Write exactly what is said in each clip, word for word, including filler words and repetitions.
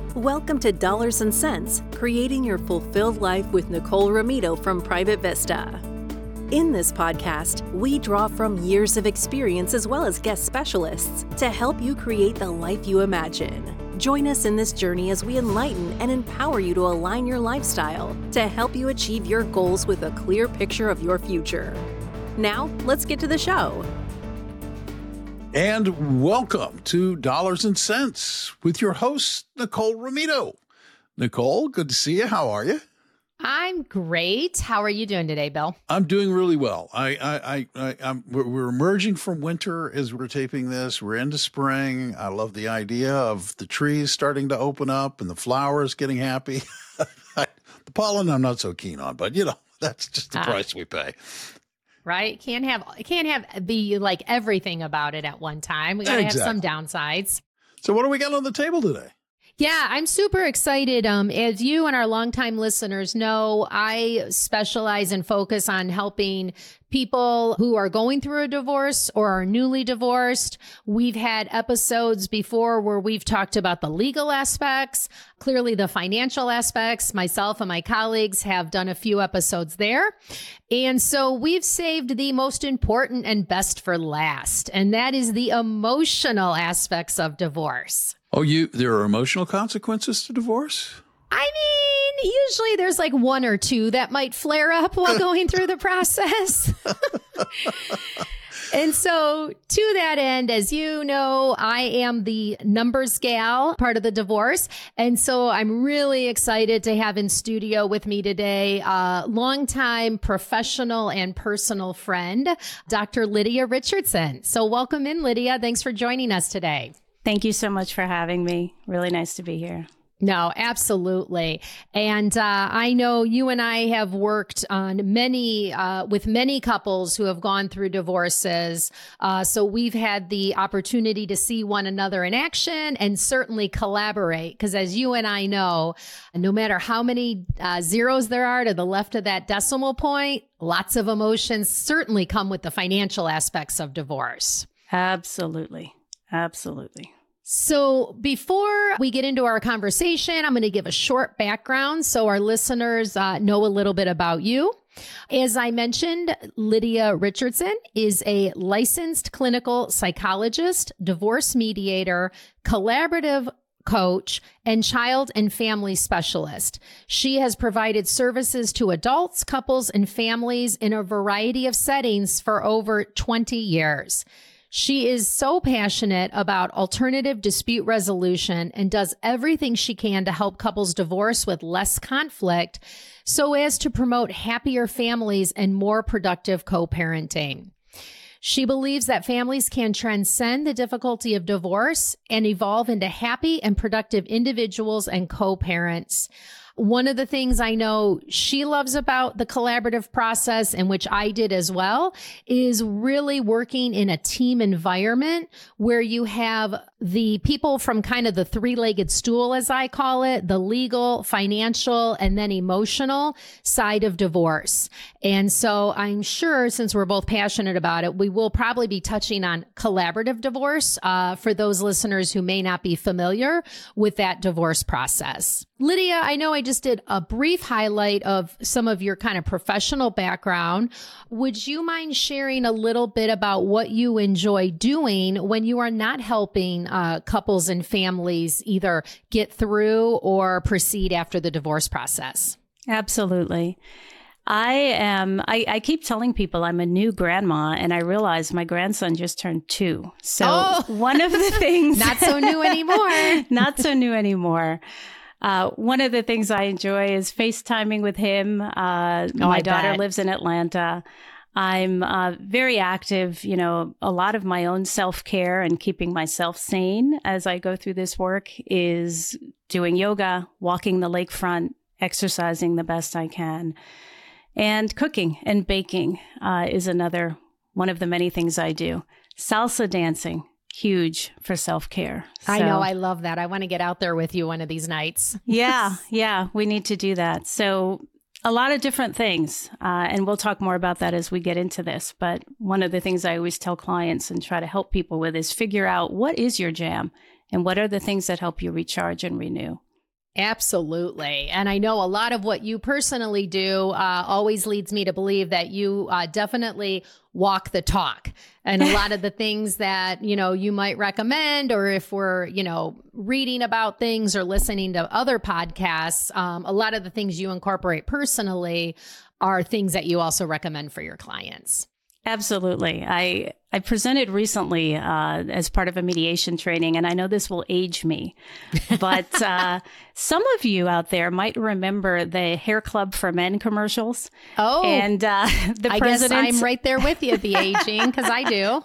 Welcome to Dollars and Cents, Creating Your Fulfilled Life with Nicole Romito from Private Vista. In this podcast, we draw from years of experience as well as guest specialists to help you create the life you imagine. Join us in this journey as we enlighten and empower you to align your lifestyle to help you achieve your goals with a clear picture of your future. Now, let's get to the show. And welcome to Dollars and Cents with your host, Nicole Romito. Nicole, good to see you. How are you? I'm great. How are you doing today, Bill? I'm doing really well. I, I, I, I I'm, we're, we're emerging from winter as we're taping this. We're into spring. I love the idea of the trees starting to open up and the flowers getting happy. The pollen I'm not so keen on, but you know, that's just the ah. price we pay. Right? Can't have can't have be like everything about it at one time. We gotta exactly. have some downsides. So what do we got on the table today? Yeah, I'm super excited. Um, as you and our longtime listeners know, I specialize and focus on helping people who are going through a divorce or are newly divorced. We've had episodes before where we've talked about the legal aspects, clearly the financial aspects. Myself and my colleagues have done a few episodes there. And so we've saved the most important and best for last, and that is the emotional aspects of divorce. Oh, you there are emotional consequences to divorce? I mean, usually there's like one or two that might flare up while going through the process. And so to that end, as you know, I am the numbers gal, part of the divorce. And so I'm really excited to have in studio with me today a longtime professional and personal friend, Doctor Lydia Richardson. So welcome in, Lydia. Thanks for joining us today. Thank you so much for having me. Really nice to be here. No, absolutely. And uh, I know you and I have worked on many, uh, with many couples who have gone through divorces. Uh, so we've had the opportunity to see one another in action and certainly collaborate. Because as you and I know, no matter how many uh, zeros there are to the left of that decimal point, lots of emotions certainly come with the financial aspects of divorce. Absolutely. Absolutely. So before we get into our conversation, I'm going to give a short background so our listeners uh, know a little bit about you. As I mentioned, Lydia Richardson is a licensed clinical psychologist, divorce mediator, collaborative coach, and child and family specialist. She has provided services to adults, couples, and families in a variety of settings for over twenty years. She is so passionate about alternative dispute resolution and does everything she can to help couples divorce with less conflict so as to promote happier families and more productive co-parenting. She believes that families can transcend the difficulty of divorce and evolve into happy and productive individuals and co-parents. One of the things I know she loves about the collaborative process, and which I did as well, is really working in a team environment where you have the people from kind of the three-legged stool, as I call it, the legal, financial, and then emotional side of divorce. And so I'm sure, since we're both passionate about it, we will probably be touching on collaborative divorce uh, for those listeners who may not be familiar with that divorce process. Lydia, I know I just did a brief highlight of some of your kind of professional background. Would you mind sharing a little bit about what you enjoy doing when you are not helping uh, couples and families either get through or proceed after the divorce process? Absolutely. I am, I, I keep telling people I'm a new grandma, and I realize my grandson just turned two. So oh. one of the things... Not so new anymore. Not so new anymore. Uh, one of the things I enjoy is FaceTiming with him. Uh, oh, my I daughter bet. lives in Atlanta. I'm uh, very active, you know, a lot of my own self-care and keeping myself sane as I go through this work is doing yoga, walking the lakefront, exercising the best I can. And cooking and baking uh, is another one of the many things I do. Salsa dancing. Huge for self-care. So, I know. I love that. I want to get out there with you one of these nights. yeah. Yeah. We need to do that. So a lot of different things. Uh, and we'll talk more about that as we get into this. But one of the things I always tell clients and try to help people with is figure out what is your jam and what are the things that help you recharge and renew. Absolutely. And I know a lot of what you personally do uh, always leads me to believe that you uh, definitely walk the talk. And a lot of the things that, you know, you might recommend, or if we're, you know, reading about things or listening to other podcasts, um, a lot of the things you incorporate personally are things that you also recommend for your clients. Absolutely. I I presented recently uh, as part of a mediation training, and I know this will age me, but uh, some of you out there might remember the Hair Club for Men commercials. Oh, and uh, the I president, guess I'm right there with you, the aging, because I do.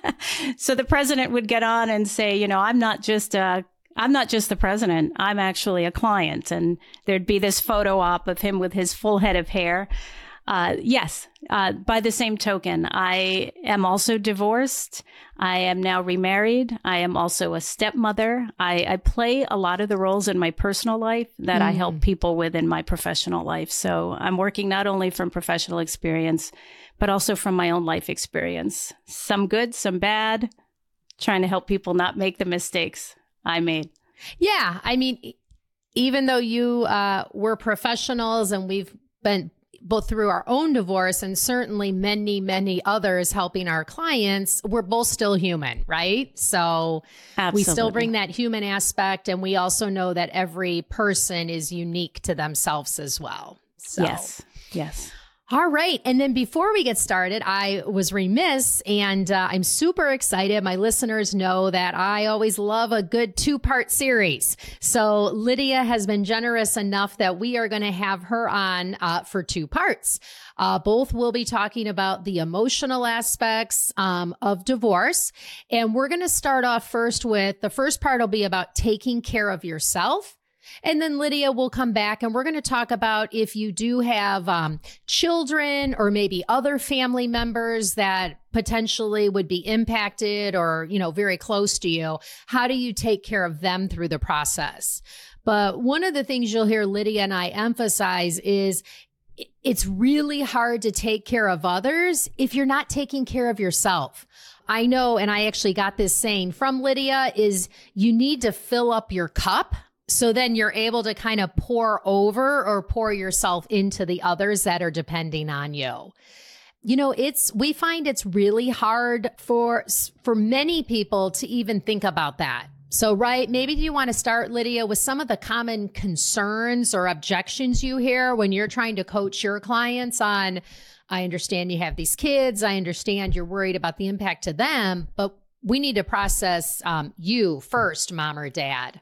So the president would get on and say, you know, I'm not just a I'm not just the president. I'm actually a client. And there'd be this photo op of him with his full head of hair. Uh, yes. Uh, by the same token, I am also divorced. I am now remarried. I am also a stepmother. I, I play a lot of the roles in my personal life that mm. I help people with in my professional life. So I'm working not only from professional experience, but also from my own life experience. Some good, some bad, trying to help people not make the mistakes I made. Yeah. I mean, even though you uh, were professionals and we've been both through our own divorce and certainly many, many others helping our clients, we're both still human, right? So Absolutely. We still bring that human aspect. And we also know that every person is unique to themselves as well. So. Yes. Yes. All right. And then before we get started, I was remiss and uh, I'm super excited. My listeners know that I always love a good two-part series. So Lydia has been generous enough that we are going to have her on uh, for two parts. Uh, both will be talking about the emotional aspects um, of divorce. And we're going to start off first with the first part will be about taking care of yourself. And then Lydia will come back and we're going to talk about if you do have um, children or maybe other family members that potentially would be impacted or, you know, very close to you. How do you take care of them through the process? But one of the things you'll hear Lydia and I emphasize is it's really hard to take care of others if you're not taking care of yourself. I know, and I actually got this saying from Lydia, is you need to fill up your cup. So then you're able to kind of pour over or pour yourself into the others that are depending on you. You know, it's, we find it's really hard for, for many people to even think about that. So, right, maybe you want to start, Lydia, with some of the common concerns or objections you hear when you're trying to coach your clients on, I understand you have these kids. I understand you're worried about the impact to them, but we need to process um, you first, mom or dad.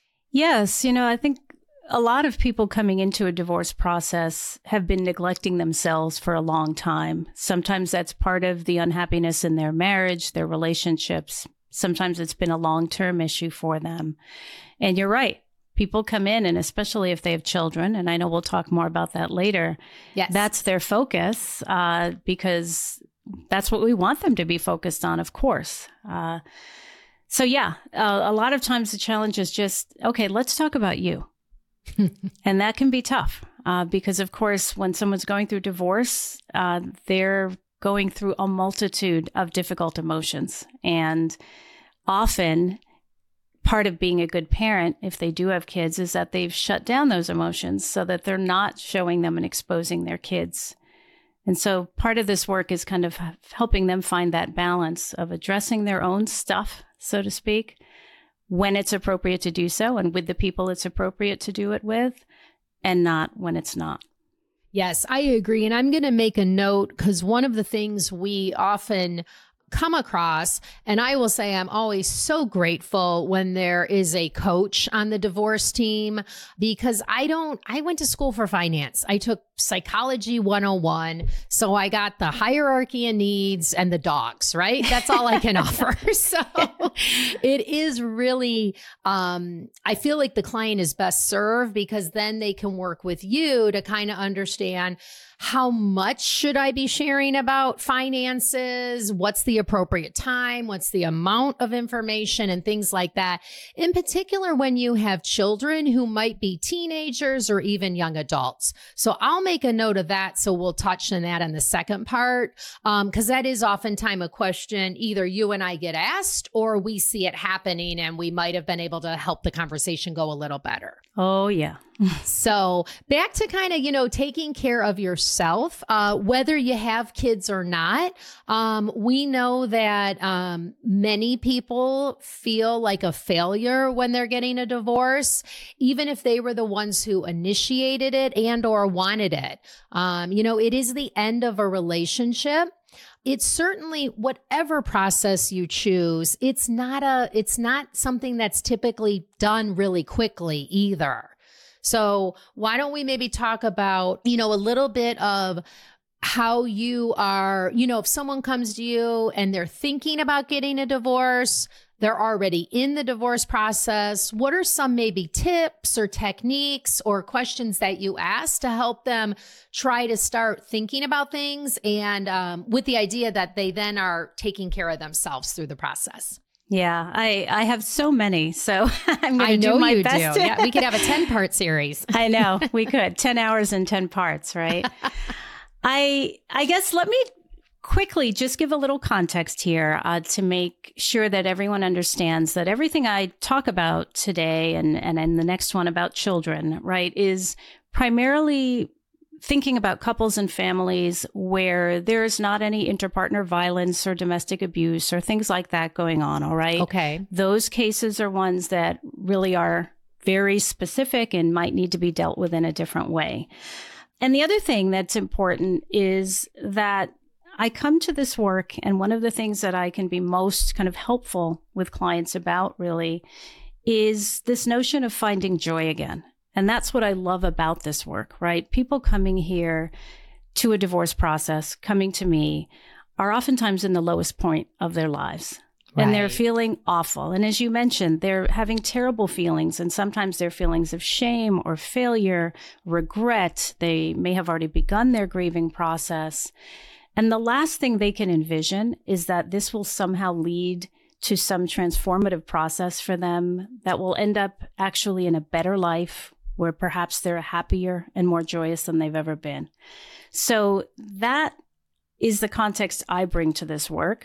Yes. You know, I think a lot of people coming into a divorce process have been neglecting themselves for a long time. Sometimes that's part of the unhappiness in their marriage, their relationships. Sometimes it's been a long-term issue for them. And you're right. People come in, and especially if they have children, and I know we'll talk more about that later. Yes. That's their focus uh, because that's what we want them to be focused on, of course. Uh So yeah, uh, a lot of times the challenge is just, okay, let's talk about you. And that can be tough uh, because, of course, when someone's going through divorce, uh, they're going through a multitude of difficult emotions. And often part of being a good parent, if they do have kids, is that they've shut down those emotions so that they're not showing them and exposing their kids. And so part of this work is kind of helping them find that balance of addressing their own stuff, so to speak, when it's appropriate to do so and with the people it's appropriate to do it with, and not when it's not. Yes, I agree. And I'm going to make a note because one of the things we often come across, and I will say I'm always so grateful when there is a coach on the divorce team, because I don't, I went to school for finance. I took psychology one oh one. So I got the hierarchy of needs and the dogs, right? That's all I can offer. So it is really, um, I feel like the client is best served because then they can work with you to kind of understand how much should I be sharing about finances? What's the appropriate time? What's the amount of information and things like that? In particular, when you have children who might be teenagers or even young adults. So I'll make a note of that. So we'll touch on that in the second part, um, because that is oftentimes a question either you and I get asked or we see it happening and we might have been able to help the conversation go a little better. Oh, yeah. So back to kind of, you know, taking care of yourself, uh, whether you have kids or not. Um, we know that um, many people feel like a failure when they're getting a divorce, even if they were the ones who initiated it and or wanted it. Um, you know, it is the end of a relationship. It's certainly whatever process you choose. It's not a, it's not something that's typically done really quickly either. So why don't we maybe talk about, you know, a little bit of how you are, you know, if someone comes to you and they're thinking about getting a divorce, they're already in the divorce process. What are some maybe tips or techniques or questions that you ask to help them try to start thinking about things and um, with the idea that they then are taking care of themselves through the process? Yeah, I, I have so many, so I'm going to do my you best. Do. Yeah, we could have a ten-part series. I know, we could. ten hours and ten parts, right? I I guess let me quickly just give a little context here uh, to make sure that everyone understands that everything I talk about today and, and, and the next one about children, right, is primarily thinking about couples and families where there is not any interpartner violence or domestic abuse or things like that going on, all right? Okay. Those cases are ones that really are very specific and might need to be dealt with in a different way. And the other thing that's important is that I come to this work, and one of the things that I can be most kind of helpful with clients about really is this notion of finding joy again. And that's what I love about this work, right? People coming here to a divorce process, coming to me, are oftentimes in the lowest point of their lives. Right. And they're feeling awful. And as you mentioned, they're having terrible feelings. And sometimes they're feelings of shame or failure, regret. They may have already begun their grieving process. And the last thing they can envision is that this will somehow lead to some transformative process for them that will end up actually in a better life, where perhaps they're happier and more joyous than they've ever been. So that is the context I bring to this work.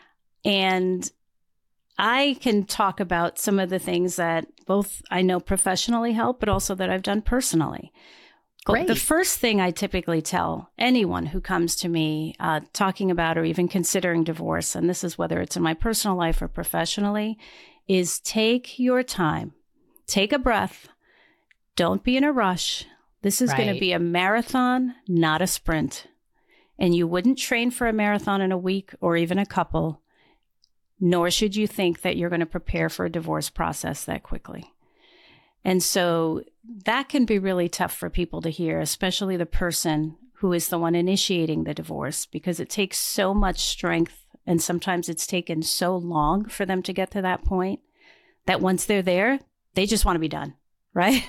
And I can talk about some of the things that both I know professionally help, but also that I've done personally. Great. The first thing I typically tell anyone who comes to me uh, talking about or even considering divorce, and this is whether it's in my personal life or professionally, is take your time, take a breath. Don't be in a rush. This is right. going to be a marathon, not a sprint. And you wouldn't train for a marathon in a week or even a couple, nor should you think that you're going to prepare for a divorce process that quickly. And so that can be really tough for people to hear, especially the person who is the one initiating the divorce, because it takes so much strength. And sometimes it's taken so long for them to get to that point that once they're there, they just want to be done. Right?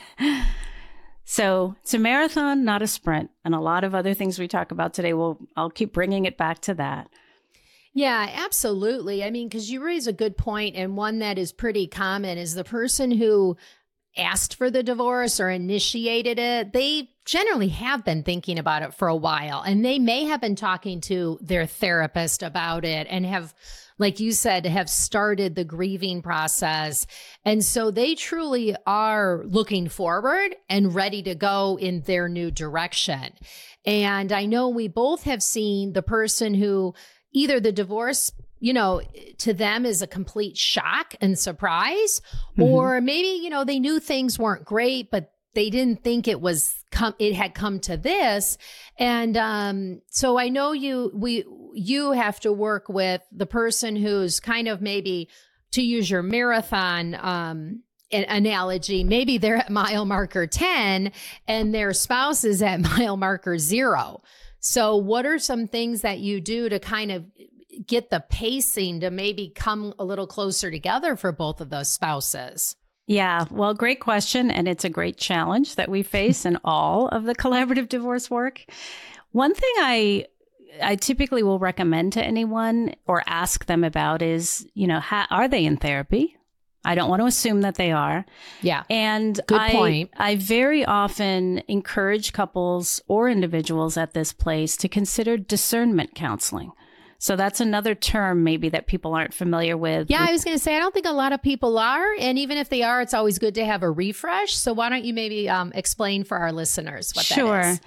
So it's a marathon, not a sprint. And a lot of other things we talk about today, will I'll keep bringing it back to that. Yeah, absolutely. I mean, because you raise a good point, and one that is pretty common is the person who asked for the divorce or initiated it, they generally have been thinking about it for a while, and they may have been talking to their therapist about it and have, like you said, have started the grieving process. And so they truly are looking forward and ready to go in their new direction. And I know we both have seen the person who either the divorce, you know, to them is a complete shock and surprise, mm-hmm. or maybe, you know, they knew things weren't great, but they didn't think it was come, it had come to this. And um, so I know you, we, you have to work with the person who's kind of maybe, to use your marathon um, an analogy, maybe they're at mile marker ten and their spouse is at mile marker zero. So what are some things that you do to kind of get the pacing to maybe come a little closer together for both of those spouses? Yeah, well, great question. And it's a great challenge that we face in all of the collaborative divorce work. One thing I I typically will recommend to anyone or ask them about is, you know, how, are they in therapy? I don't want to assume that they are. Yeah. And good I, point. I very often encourage couples or individuals at this place to consider discernment counseling. So that's another term maybe that people aren't familiar with. Yeah, I was going to say, I don't think a lot of people are. And even if they are, it's always good to have a refresh. So why don't you maybe um, explain for our listeners what sure. that is?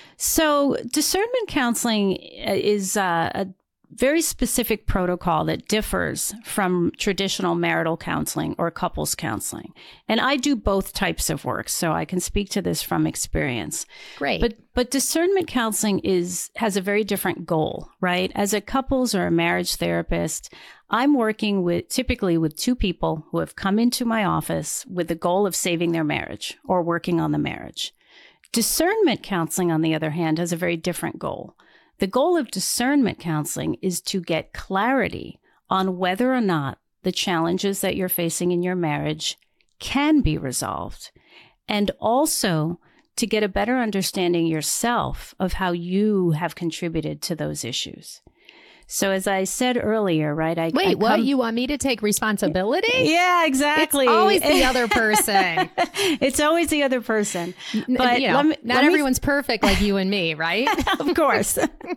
So discernment counseling is uh, a very specific protocol that differs from traditional marital counseling or couples counseling. And I do both types of work, so I can speak to this from experience. Great. But but discernment counseling is has a very different goal, right? As a couples or a marriage therapist, I'm working with typically with two people who have come into my office with the goal of saving their marriage or working on the marriage. Discernment counseling, on the other hand, has a very different goal. The goal of discernment counseling is to get clarity on whether or not the challenges that you're facing in your marriage can be resolved, and also to get a better understanding yourself of how you have contributed to those issues. So as I said earlier, right? I Wait, I what? come- You want me to take responsibility? Yeah, exactly. It's always the other person. It's always the other person. But But you know, let me- not let me- everyone's perfect like you and me, right? Of course.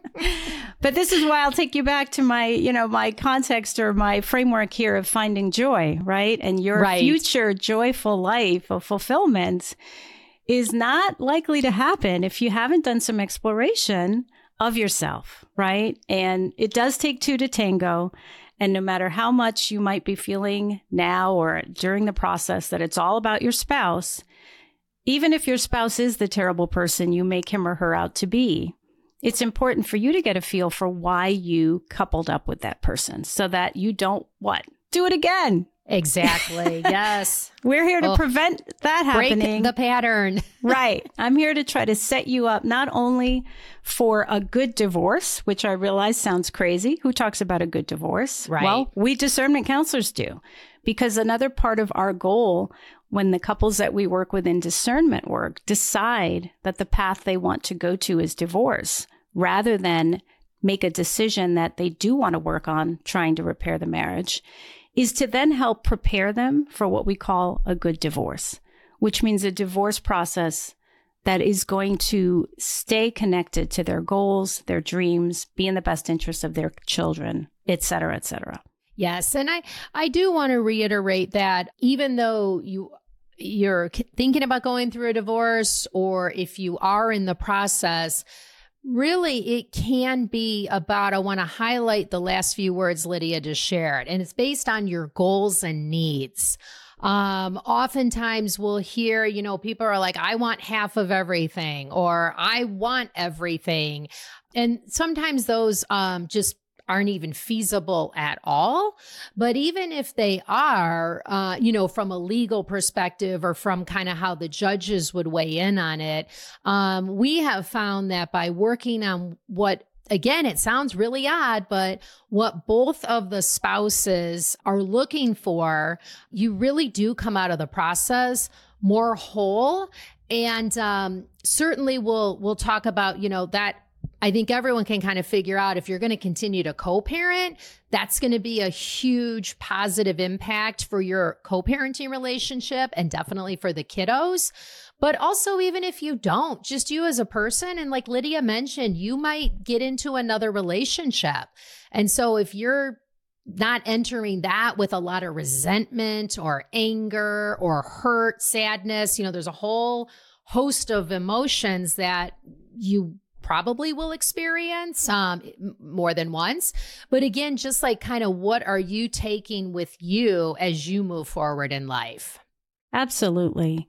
But this is why I'll take you back to my, you know, my context or my framework here of finding joy, right? And your Right. future joyful life of fulfillment is not likely to happen if you haven't done some exploration of yourself, right? And it does take two to tango. And no matter how much you might be feeling now or during the process that it's all about your spouse, even if your spouse is the terrible person you make him or her out to be, it's important for you to get a feel for why you coupled up with that person so that you don't, what? Do it again. Exactly. Yes. We're here to Oh, prevent that Break happening. the pattern. Right. I'm here to try to set you up not only for a good divorce, which I realize sounds crazy. Who talks about a good divorce? Right. Well, we discernment counselors do, because another part of our goal when the couples that we work with in discernment work decide that the path they want to go to is divorce, rather than make a decision that they do want to work on trying to repair the marriage, is to then help prepare them for what we call a good divorce, which means a divorce process that is going to stay connected to their goals, their dreams, be in the best interest of their children, et cetera, et cetera. Yes. And I, I do want to reiterate that even though you you're thinking about going through a divorce, or if you are in the process, really, it can be about, I want to highlight the last few words Lydia just shared, and it's based on your goals and needs. Um, oftentimes we'll hear, you know, people are like, I want half of everything, or I want everything. And sometimes those um, just aren't even feasible at all. But even if they are, uh, you know, from a legal perspective or from kind of how the judges would weigh in on it, um, we have found that by working on what, again, it sounds really odd, but what both of the spouses are looking for, you really do come out of the process more whole. And um, certainly we'll we'll talk about, you know, that I think everyone can kind of figure out if you're going to continue to co-parent, that's going to be a huge positive impact for your co-parenting relationship and definitely for the kiddos. But also, even if you don't, just you as a person, and like Lydia mentioned, you might get into another relationship. And so if you're not entering that with a lot of resentment or anger or hurt, sadness, you know, there's a whole host of emotions that you probably will experience um, more than once. But again, just like kind of what are you taking with you as you move forward in life? Absolutely.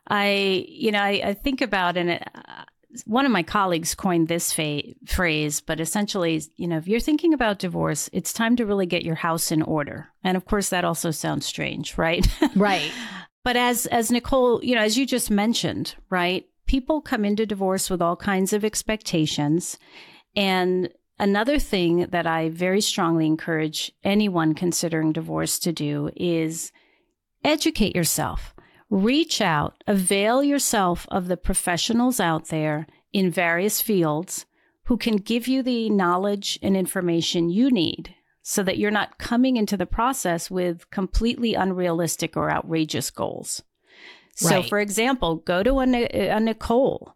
I, you know, I, I think about, and it, uh, one of my colleagues coined this fa- phrase, but essentially, you know, if you're thinking about divorce, it's time to really get your house in order. And of course, that also sounds strange, right? Right. But as, as Nicole, you know, as you just mentioned, right? People come into divorce with all kinds of expectations. And another thing that I very strongly encourage anyone considering divorce to do is educate yourself. Reach out, avail yourself of the professionals out there in various fields who can give you the knowledge and information you need so that you're not coming into the process with completely unrealistic or outrageous goals. So, Right. for example, go to a, a Nicole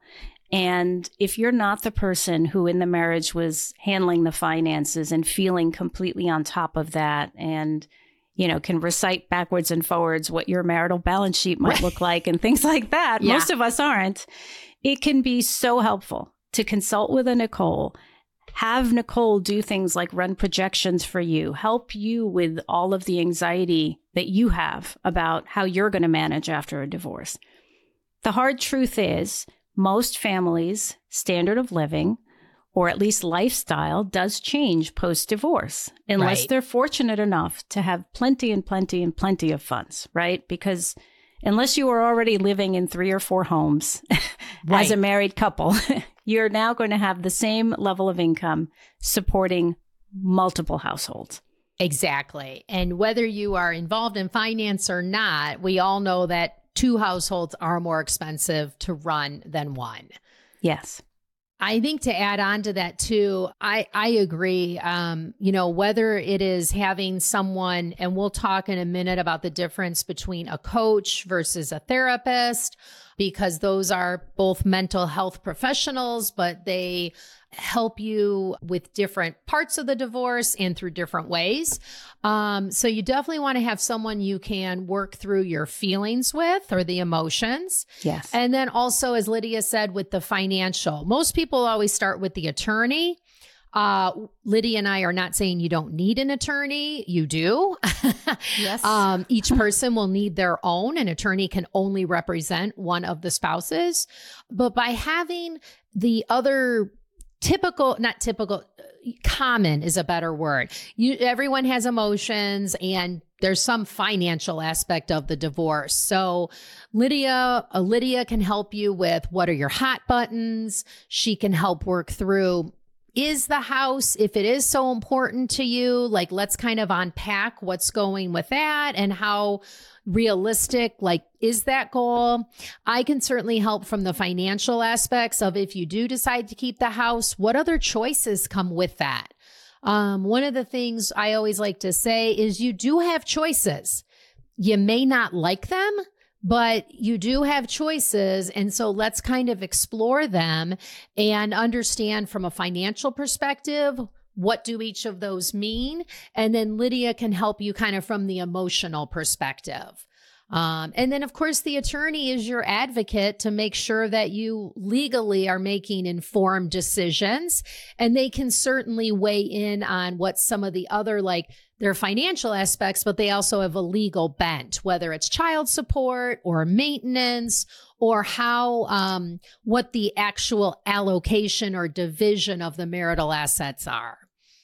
And if you're not the person who in the marriage was handling the finances and feeling completely on top of that and, you know, can recite backwards and forwards what your marital balance sheet might look like and things like that, yeah. most of us aren't, it can be so helpful to consult with a Nicole, have Nicole do things like run projections for you, help you with all of the anxiety that you have about how you're going to manage after a divorce. The hard truth is, most families' standard of living, or at least lifestyle, does change post-divorce, unless right. they're fortunate enough to have plenty and plenty and plenty of funds, right? Because unless you are already living in three or four homes right. as a married couple, you're now going to have the same level of income supporting multiple households. Exactly. And whether you are involved in finance or not, we all know that two households are more expensive to run than one. Yes. I think to add on to that too, I, I agree. Um, you know, whether it is having someone, and we'll talk in a minute about the difference between a coach versus a therapist, because those are both mental health professionals, but they help you with different parts of the divorce and through different ways. Um, so you definitely want to have someone you can work through your feelings with or the emotions. Yes. And then also, as Lydia said, with the financial, most people always start with the attorney. Uh, Lydia and I are not saying you don't need an attorney. You do. Yes. um, each person will need their own. An attorney can only represent one of the spouses. But by having the other typical, not typical, common is a better word. You, everyone has emotions, and there's some financial aspect of the divorce. So Lydia, uh, Lydia can help you with what are your hot buttons. She can help work through, is the house, if it is so important to you, like let's kind of unpack what's going with that and how realistic, like, is that goal? I can certainly help from the financial aspects of, if you do decide to keep the house, what other choices come with that? Um, one of the things I always like to say is you do have choices. You may not like them, but you do have choices. And so let's kind of explore them and understand from a financial perspective, what do each of those mean? And then Lydia can help you kind of from the emotional perspective. Um, and then, of course, the attorney is your advocate to make sure that you legally are making informed decisions. And they can certainly weigh in on what some of the other, like their financial aspects, but they also have a legal bent, whether it's child support or maintenance, or how, um, what the actual allocation or division of the marital assets are.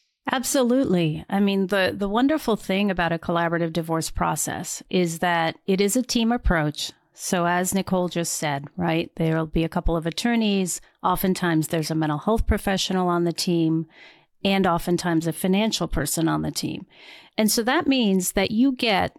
Absolutely. I mean, the, the wonderful thing about a collaborative divorce process is that it is a team approach. So as Nicole just said, right, there'll be a couple of attorneys. Oftentimes there's a mental health professional on the team, and oftentimes a financial person on the team. And so that means that you get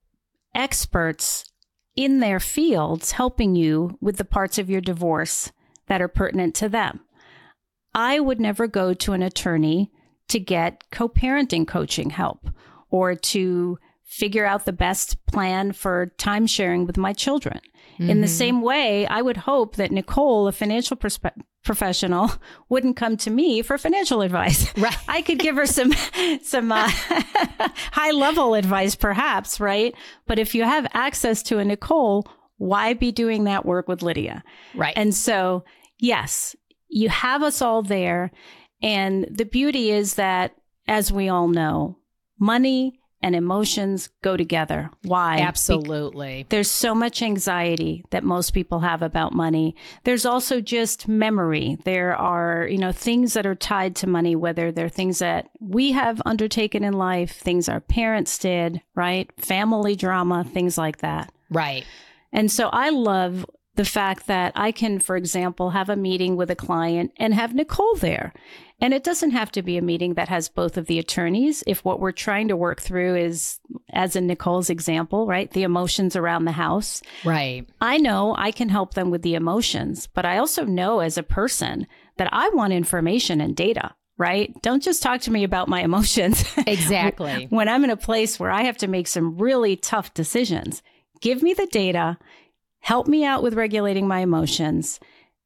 experts in their fields helping you with the parts of your divorce that are pertinent to them. I would never go to an attorney to get co-parenting coaching help or to figure out the best plan for time sharing with my children. Mm-hmm. In the same way, I would hope that Nicole, a financial perspe- professional, wouldn't come to me for financial advice. Right. I could give her some some uh, high-level advice, perhaps, right? But if you have access to a Nicole, why be doing that work with Lydia? Right. And so, yes, you have us all there. And the beauty is that, as we all know, money and emotions go together. Why? Absolutely. Be- there's so much anxiety that most people have about money. There's also just memory. There are, you know, things that are tied to money, whether they're things that we have undertaken in life, things our parents did, right? Family drama, things like that. Right. And so I love the fact that I can, for example, have a meeting with a client and have Nicole there. And it doesn't have to be a meeting that has both of the attorneys. If what we're trying to work through is, as in Nicole's example, right, the emotions around the house. Right. I know I can help them with the emotions, but I also know as a person that I want information and data, right? Don't just talk to me about my emotions. Exactly. When I'm in a place where I have to make some really tough decisions, give me the data, help me out with regulating my emotions,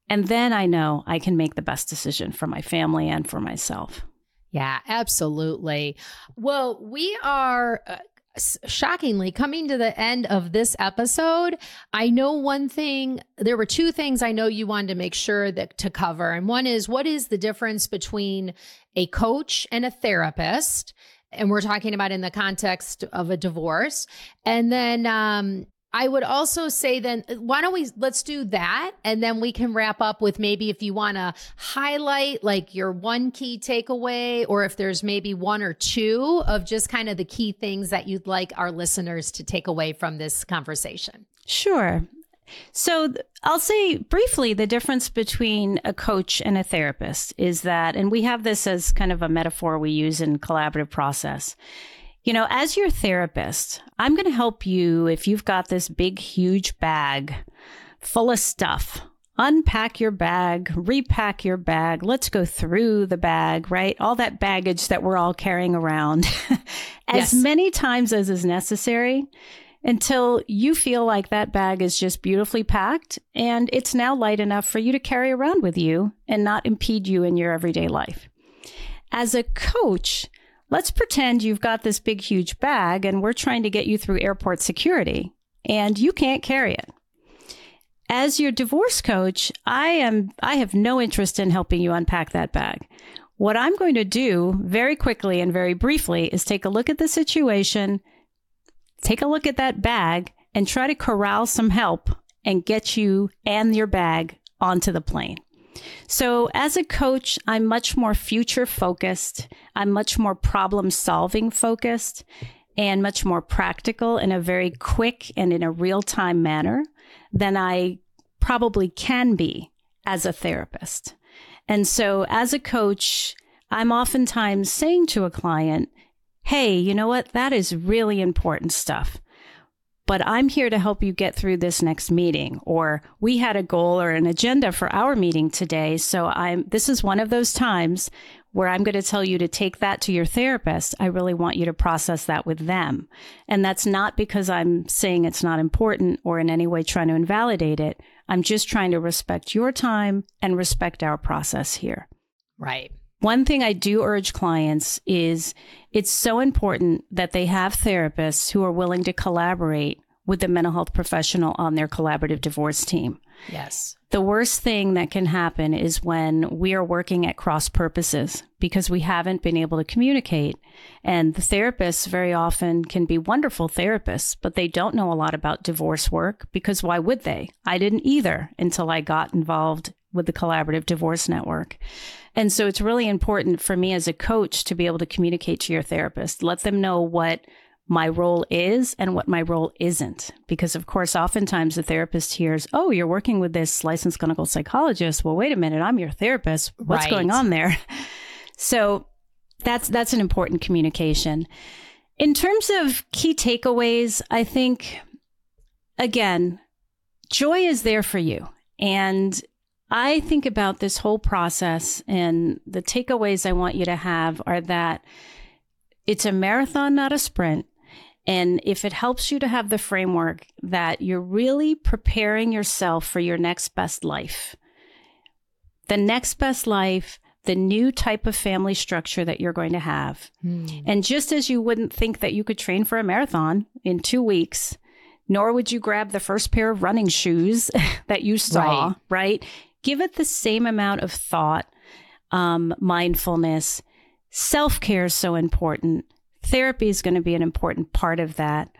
And then I know I can make the best decision for my family and for myself. Yeah, absolutely. Well, we are uh, shockingly coming to the end of this episode. I know one thing, there were two things I know you wanted to make sure that to cover. And one is, what is the difference between a coach and a therapist? And we're talking about in the context of a divorce. And then um, I would also say then, why don't we, let's do that. And then we can wrap up with maybe if you want to highlight like your one key takeaway, or if there's maybe one or two of just kind of the key things that you'd like our listeners to take away from this conversation. Sure. So I'll say briefly, the difference between a coach and a therapist is that, and we have this as kind of a metaphor we use in collaborative process. You know, as your therapist, I'm going to help you if you've got this big, huge bag full of stuff. Unpack your bag, repack your bag. Let's go through the bag, right? All that baggage that we're all carrying around as Yes. many times as is necessary until you feel like that bag is just beautifully packed and it's now light enough for you to carry around with you and not impede you in your everyday life. As a coach, let's pretend you've got this big, huge bag and we're trying to get you through airport security and you can't carry it. As your divorce coach, I am, I have no interest in helping you unpack that bag. What I'm going to do very quickly and very briefly is take a look at the situation, take a look at that bag, and try to corral some help and get you and your bag onto the plane. So as a coach, I'm much more future focused. I'm much more problem solving focused and much more practical in a very quick and in a real time manner than I probably can be as a therapist. And so as a coach, I'm oftentimes saying to a client, hey, you know what? That is really important stuff. But I'm here to help you get through this next meeting, or we had a goal or an agenda for our meeting today. So I'm, this is one of those times where I'm going to tell you to take that to your therapist. I really want you to process that with them. And that's not because I'm saying it's not important or in any way trying to invalidate it. I'm just trying to respect your time and respect our process here. Right. One thing I do urge clients is it's so important that they have therapists who are willing to collaborate with the mental health professional on their collaborative divorce team. Yes. The worst thing that can happen is when we are working at cross purposes because we haven't been able to communicate. And the therapists very often can be wonderful therapists, but they don't know a lot about divorce work because why would they? I didn't either until I got involved with the Collaborative Divorce Network. And so it's really important for me as a coach to be able to communicate to your therapist, let them know what my role is and what my role isn't. Because of course, oftentimes the therapist hears, oh, you're working with this licensed clinical psychologist. Well, wait a minute, I'm your therapist. What's Right. going on there? So that's, that's an important communication. In terms of key takeaways, I think, again, joy is there for you. And I think about this whole process, and the takeaways I want you to have are that it's a marathon, not a sprint. And if it helps you to have the framework that you're really preparing yourself for your next best life, the next best life, the new type of family structure that you're going to have. Hmm. And just as you wouldn't think that you could train for a marathon in two weeks, nor would you grab the first pair of running shoes that you saw, right? right? Give it the same amount of thought, um, mindfulness. Self-care is so important. Therapy is going to be an important part of that.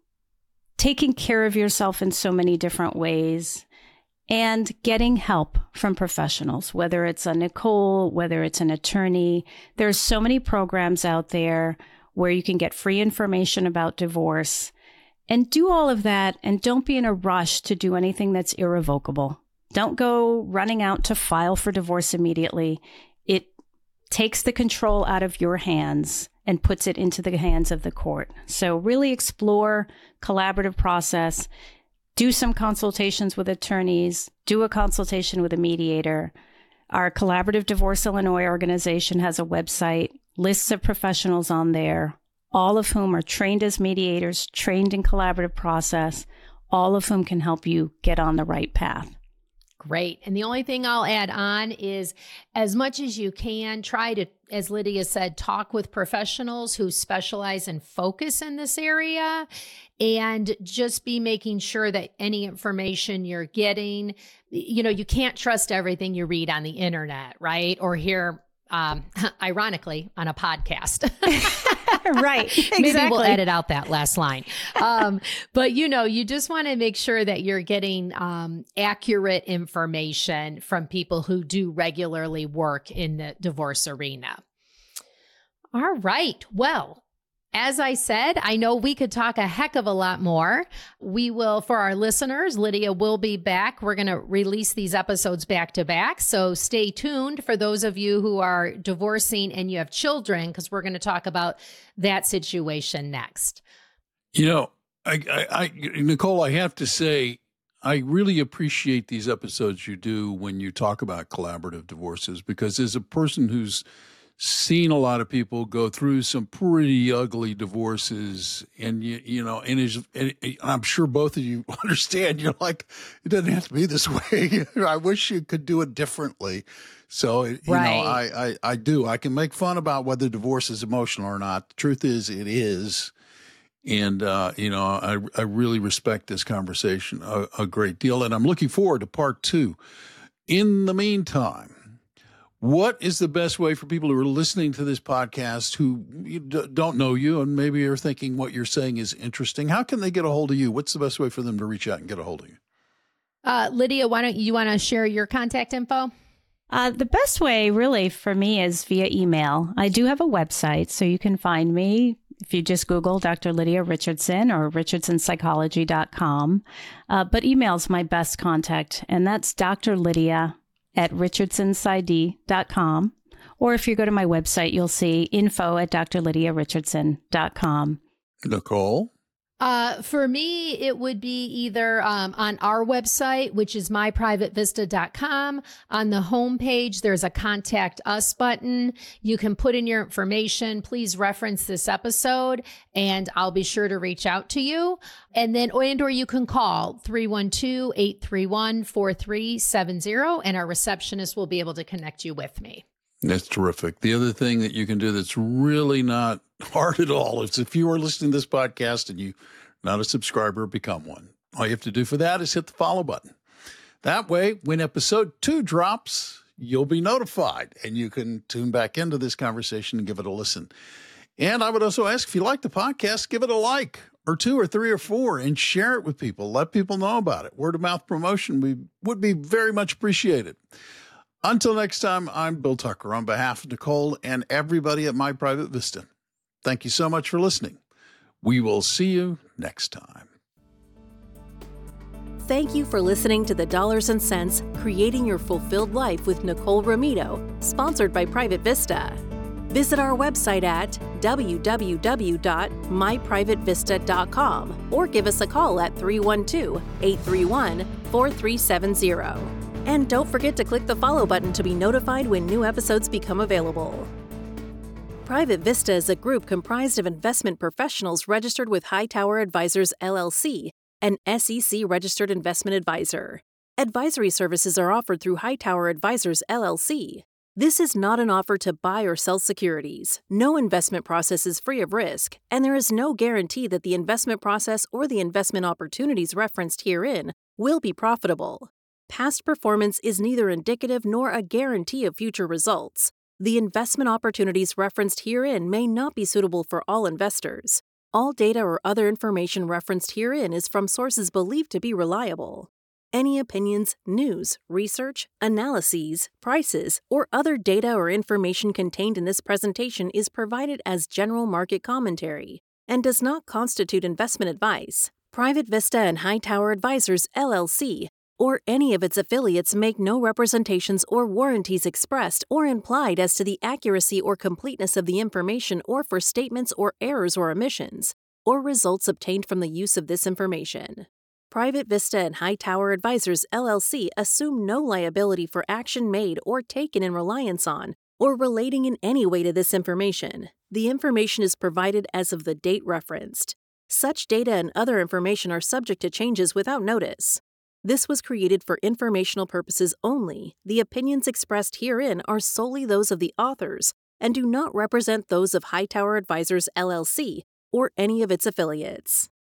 Taking care of yourself in so many different ways and getting help from professionals, whether it's a Nicole, whether it's an attorney. There's so many programs out there where you can get free information about divorce and do all of that. And don't be in a rush to do anything that's irrevocable. Don't go running out to file for divorce immediately. It takes the control out of your hands and puts it into the hands of the court. So really explore collaborative process, do some consultations with attorneys, do a consultation with a mediator. Our Collaborative Divorce Illinois organization has a website, lists of professionals on there, all of whom are trained as mediators, trained in collaborative process, all of whom can help you get on the right path. Great. And the only thing I'll add on is as much as you can, try to, as Lydia said, talk with professionals who specialize and focus in this area, and just be making sure that any information you're getting, you know, you can't trust everything you read on the internet, right? Or hear, um, ironically, on a podcast. Right. Exactly. Maybe we'll edit out that last line. Um, but, you know, you just want to make sure that you're getting um, accurate information from people who do regularly work in the divorce arena. All right. Well, as I said, I know we could talk a heck of a lot more. We will, for our listeners, Lydia will be back. We're going to release these episodes back to back. So stay tuned for those of you who are divorcing and you have children, because we're going to talk about that situation next. You know, I, I, I, Nicole, I have to say, I really appreciate these episodes you do when you talk about collaborative divorces, because as a person who's seen a lot of people go through some pretty ugly divorces, and you, you know, and, is, and I'm sure both of you understand. You're like, it doesn't have to be this way. I wish you could do it differently. So, you right. know, I, I, I do. I can make fun about whether divorce is emotional or not. The truth is, it is. And, uh, you know, I, I really respect this conversation a, a great deal. And I'm looking forward to part two. In the meantime, what is the best way for people who are listening to this podcast who don't know you and maybe are thinking what you're saying is interesting? How can they get a hold of you? What's the best way for them to reach out and get a hold of you? Uh, Lydia, why don't you want to share your contact info? Uh, the best way really for me is via email. I do have a website, so you can find me if you just Google Doctor Lydia Richardson or richardson psychology dot com. Uh, but email is my best contact, and that's Doctor Lydia at richardson psyd dot com. Or if you go to my website, you'll see info at dr lydia richardson dot com. Nicole? Uh, for me, it would be either um, on our website, which is my private vista dot com. On the homepage, there's a Contact Us button. You can put in your information. Please reference this episode, and I'll be sure to reach out to you. And then, and or you can call three one two, eight three one, four three seven zero, and our receptionist will be able to connect you with me. That's terrific. The other thing that you can do that's really not hard at all is if you are listening to this podcast and you're not a subscriber, become one. All you have to do for that is hit the follow button. That way, when episode two drops, you'll be notified and you can tune back into this conversation and give it a listen. And I would also ask, if you like the podcast, give it a like or two or three or four and share it with people. Let people know about it. Word of mouth promotion we would be very much appreciated. Until next time, I'm Bill Tucker on behalf of Nicole and everybody at My Private Vista. Thank you so much for listening. We will see you next time. Thank you for listening to the Dollars and Cents Creating Your Fulfilled Life with Nicole Romito, sponsored by Private Vista. Visit our website at w w w dot my private vista dot com or give us a call at three one two, eight three one, four three seven zero. And don't forget to click the follow button to be notified when new episodes become available. Private Vista is a group comprised of investment professionals registered with Hightower Advisors, L L C, an S E C-registered investment advisor. Advisory services are offered through Hightower Advisors, L L C. This is not an offer to buy or sell securities. No investment process is free of risk, and there is no guarantee that the investment process or the investment opportunities referenced herein will be profitable. Past performance is neither indicative nor a guarantee of future results. The investment opportunities referenced herein may not be suitable for all investors. All data or other information referenced herein is from sources believed to be reliable. Any opinions, news, research, analyses, prices, or other data or information contained in this presentation is provided as general market commentary and does not constitute investment advice. Private Vista and Hightower Advisors, L L C, or any of its affiliates make no representations or warranties expressed or implied as to the accuracy or completeness of the information or for statements or errors or omissions, or results obtained from the use of this information. Private Vista and Hightower Advisors, L L C assume no liability for action made or taken in reliance on or relating in any way to this information. The information is provided as of the date referenced. Such data and other information are subject to changes without notice. This was created for informational purposes only. The opinions expressed herein are solely those of the authors and do not represent those of Hightower Advisors, L L C, or any of its affiliates.